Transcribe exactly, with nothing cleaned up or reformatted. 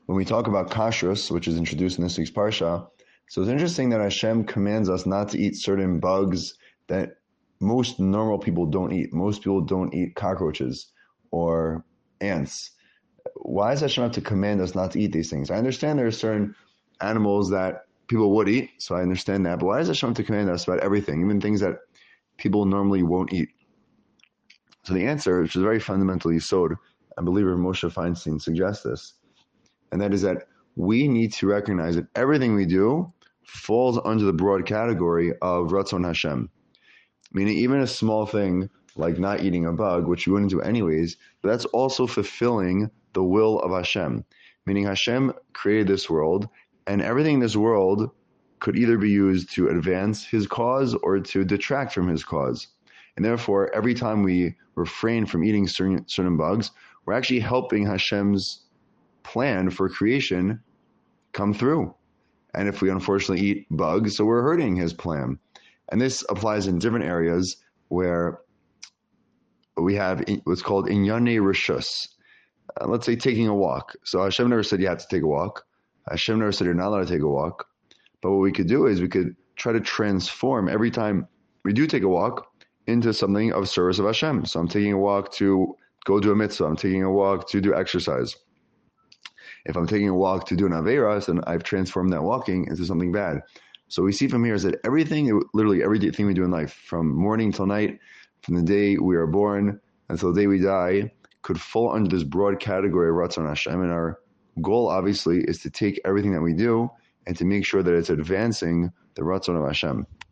when we talk about kashrus, which is introduced in this week's parsha, so it's interesting that Hashem commands us not to eat certain bugs that most normal people don't eat. Most people don't eat cockroaches or ants. Why does Hashem have to command us not to eat these things? I understand there are certain animals that people would eat, so I understand that, but why does Hashem have to command us about everything, even things that people normally won't eat? So the answer, which is very fundamentally yesod, I believe Moshe Feinstein suggests this, and that is that we need to recognize that everything we do falls under the broad category of Ratzon Hashem. Meaning even a small thing like not eating a bug, which you wouldn't do anyways, but that's also fulfilling the will of Hashem. Meaning Hashem created this world, and everything in this world could either be used to advance His cause or to detract from His cause. And therefore, every time we refrain from eating certain, certain bugs, we're actually helping Hashem's plan for creation come through. And if we unfortunately eat bugs, so we're hurting His plan. And this applies in different areas where we have what's called inyane rishus. Uh, let's say taking a walk. So Hashem never said you have to take a walk. Hashem never said you're not allowed to take a walk. But what we could do is we could try to transform every time we do take a walk into something of service of Hashem. So I'm taking a walk to go do a mitzvah. I'm taking a walk to do exercise. If I'm taking a walk to do an aveira, then I've transformed that walking into something bad. So we see from here is that everything, literally everything we do in life, from morning till night, from the day we are born until the day we die, could fall under this broad category of Ratzon Hashem. And our goal, obviously, is to take everything that we do and to make sure that it's advancing the Ratzon of Hashem.